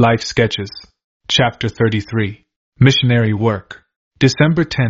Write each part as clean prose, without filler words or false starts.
Life Sketches. Chapter 33. Missionary Work. December 10,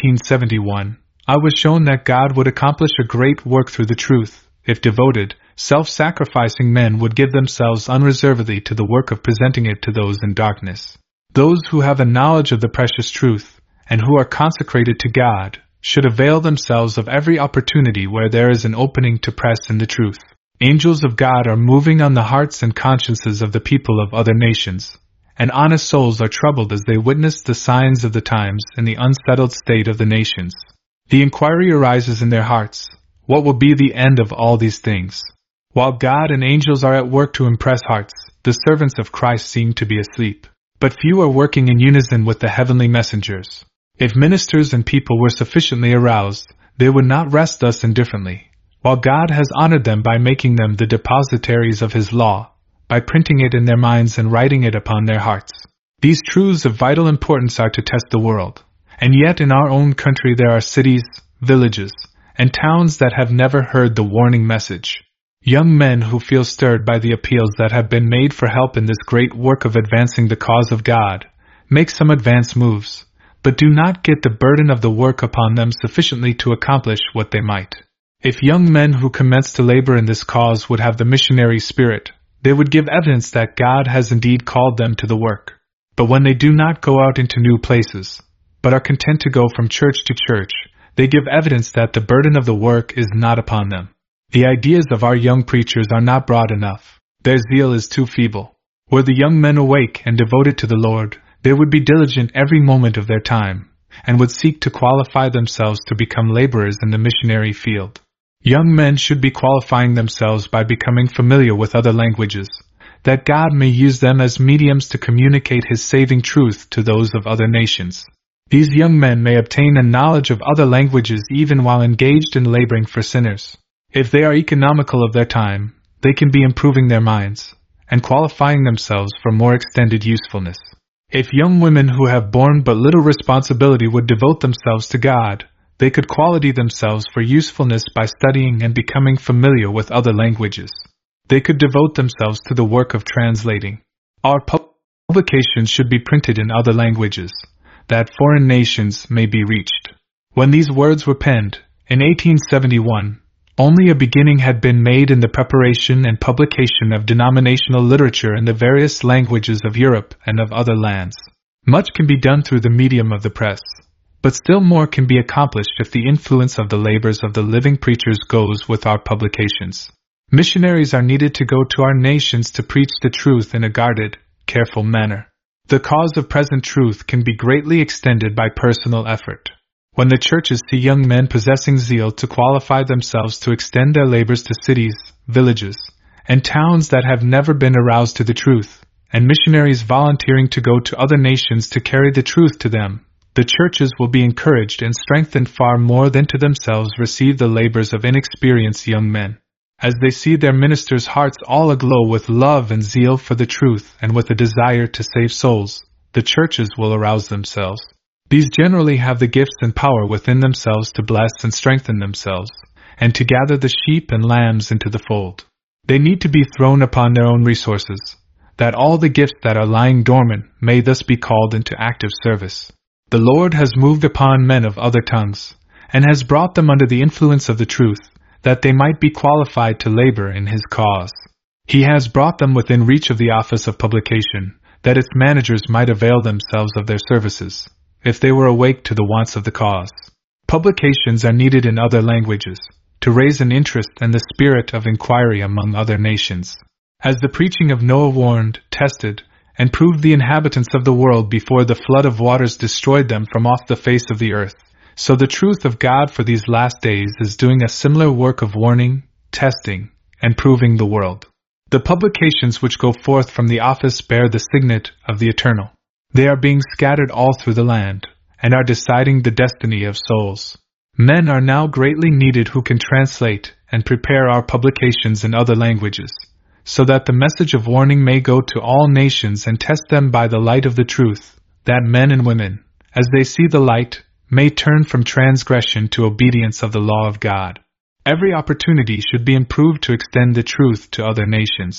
1871, I was shown that God would accomplish a great work through the truth, if devoted, self-sacrificing men would give themselves unreservedly to the work of presenting it to those in darkness. Those who have a knowledge of the precious truth, and who are consecrated to God, should avail themselves of every opportunity where there is an opening to press in the truth. Angels of God are moving on the hearts and consciences of the people of other nations, and honest souls are troubled as they witness the signs of the times and the unsettled state of the nations. The inquiry arises in their hearts, what will be the end of all these things? While God and angels are at work to impress hearts, the servants of Christ seem to be asleep. But few are working in unison with the heavenly messengers. If ministers and people were sufficiently aroused, they would not rest thus indifferently. While God has honored them by making them the depositaries of His law, by printing it in their minds and writing it upon their hearts. These truths of vital importance are to test the world. And yet in our own country there are cities, villages, and towns that have never heard the warning message. Young men who feel stirred by the appeals that have been made for help in this great work of advancing the cause of God, make some advance moves, but do not get the burden of the work upon them sufficiently to accomplish what they might. If young men who commence to labor in this cause would have the missionary spirit, they would give evidence that God has indeed called them to the work. But when they do not go out into new places, but are content to go from church to church, they give evidence that the burden of the work is not upon them. The ideas of our young preachers are not broad enough. Their zeal is too feeble. Were the young men awake and devoted to the Lord, they would be diligent every moment of their time, and would seek to qualify themselves to become laborers in the missionary field. Young men should be qualifying themselves by becoming familiar with other languages, that God may use them as mediums to communicate His saving truth to those of other nations. These young men may obtain a knowledge of other languages even while engaged in laboring for sinners. If they are economical of their time, they can be improving their minds, and qualifying themselves for more extended usefulness. If young women who have borne but little responsibility would devote themselves to God, they could quality themselves for usefulness by studying and becoming familiar with other languages. They could devote themselves to the work of translating. Our publications should be printed in other languages, that foreign nations may be reached. When these words were penned, in 1871, only a beginning had been made in the preparation and publication of denominational literature in the various languages of Europe and of other lands. Much can be done through the medium of the press, but still more can be accomplished if the influence of the labors of the living preachers goes with our publications. Missionaries are needed to go to our nations to preach the truth in a guarded, careful manner. The cause of present truth can be greatly extended by personal effort. When the churches see young men possessing zeal to qualify themselves to extend their labors to cities, villages, and towns that have never been aroused to the truth, and missionaries volunteering to go to other nations to carry the truth to them, the churches will be encouraged and strengthened far more than to themselves receive the labors of inexperienced young men. As they see their ministers' hearts all aglow with love and zeal for the truth and with a desire to save souls, the churches will arouse themselves. These generally have the gifts and power within themselves to bless and strengthen themselves, and to gather the sheep and lambs into the fold. They need to be thrown upon their own resources, that all the gifts that are lying dormant may thus be called into active service. The Lord has moved upon men of other tongues, and has brought them under the influence of the truth, that they might be qualified to labor in His cause. He has brought them within reach of the office of publication, that its managers might avail themselves of their services, if they were awake to the wants of the cause. Publications are needed in other languages, to raise an interest and the spirit of inquiry among other nations. As the preaching of Noah warned, tested, and proved the inhabitants of the world before the flood of waters destroyed them from off the face of the earth, so the truth of God for these last days is doing a similar work of warning, testing, and proving the world. The publications which go forth from the office bear the signet of the Eternal. They are being scattered all through the land, and are deciding the destiny of souls. Men are now greatly needed who can translate and prepare our publications in other languages, so that the message of warning may go to all nations and test them by the light of the truth, that men and women, as they see the light, may turn from transgression to obedience of the law of God. Every opportunity should be improved to extend the truth to other nations.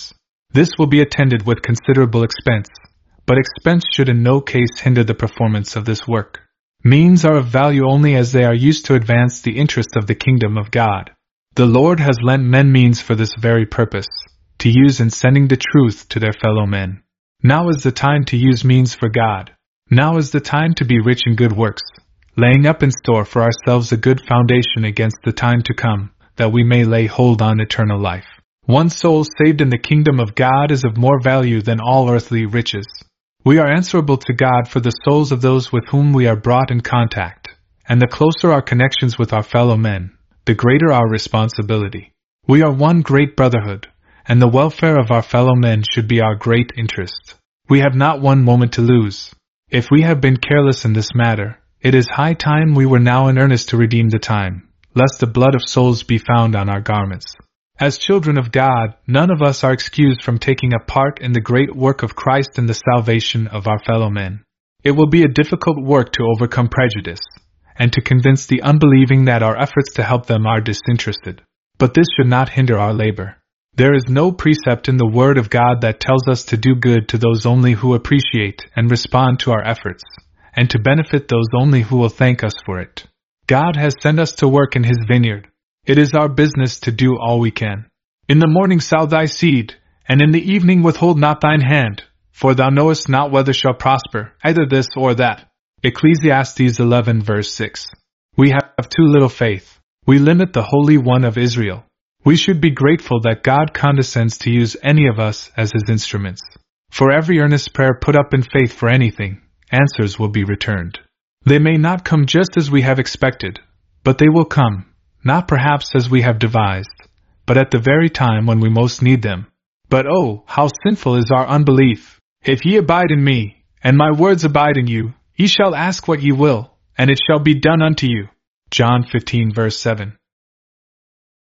This will be attended with considerable expense, but expense should in no case hinder the performance of this work. Means are of value only as they are used to advance the interest of the kingdom of God. The Lord has lent men means for this very purpose, to use in sending the truth to their fellow men. Now is the time to use means for God. Now is the time to be rich in good works, laying up in store for ourselves a good foundation against the time to come, that we may lay hold on eternal life. One soul saved in the kingdom of God is of more value than all earthly riches. We are answerable to God for the souls of those with whom we are brought in contact, and the closer our connections with our fellow men, the greater our responsibility. We are one great brotherhood, and the welfare of our fellow men should be our great interest. We have not one moment to lose. If we have been careless in this matter, it is high time we were now in earnest to redeem the time, lest the blood of souls be found on our garments. As children of God, none of us are excused from taking a part in the great work of Christ and the salvation of our fellow men. It will be a difficult work to overcome prejudice, and to convince the unbelieving that our efforts to help them are disinterested. But this should not hinder our labor. There is no precept in the Word of God that tells us to do good to those only who appreciate and respond to our efforts, and to benefit those only who will thank us for it. God has sent us to work in His vineyard. It is our business to do all we can. In the morning sow thy seed, and in the evening withhold not thine hand, for thou knowest not whether shall prosper, either this or that. Ecclesiastes 11 verse 6. We have too little faith. We limit the Holy One of Israel. We should be grateful that God condescends to use any of us as His instruments. For every earnest prayer put up in faith for anything, answers will be returned. They may not come just as we have expected, but they will come. Not perhaps as we have devised, but at the very time when we most need them. But oh, how sinful is our unbelief! If ye abide in me, and my words abide in you, ye shall ask what ye will, and it shall be done unto you. John 15 verse 7.